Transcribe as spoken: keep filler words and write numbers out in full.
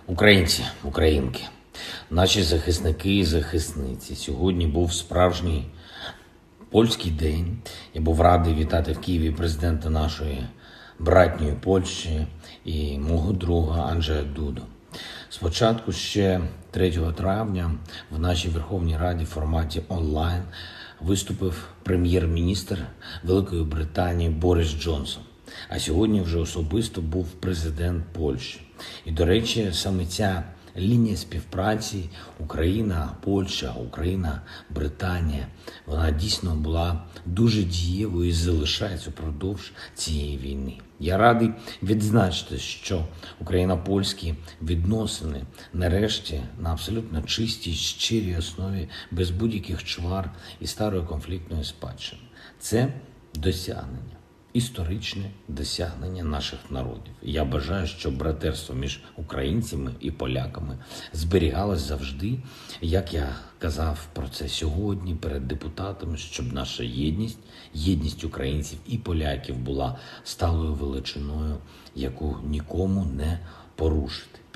Українці, українки, наші захисники і захисниці. Сьогодні був справжній польський день. Я був радий вітати в Києві президента нашої братньої Польщі і мого друга Анджея Дуду. Спочатку ще третього травня в нашій Верховній Раді в форматі онлайн виступив прем'єр-міністр Великої Британії Борис Джонсон. А сьогодні вже особисто був президент Польщі. І, до речі, саме ця лінія співпраці Україна, Польща, Україна, Британія, вона дійсно була дуже дієвою і залишається впродовж цієї війни. Я радий відзначити, що україно-польські відносини нарешті на абсолютно чистій, щирій основі, без будь-яких чвар і старої конфліктної спадщини. Це досягнення. Історичне досягнення наших народів. Я бажаю, щоб братерство між українцями і поляками зберігалось завжди, як я казав про це сьогодні перед депутатами, щоб наша єдність, єдність українців і поляків була сталою величиною, яку нікому не порушити.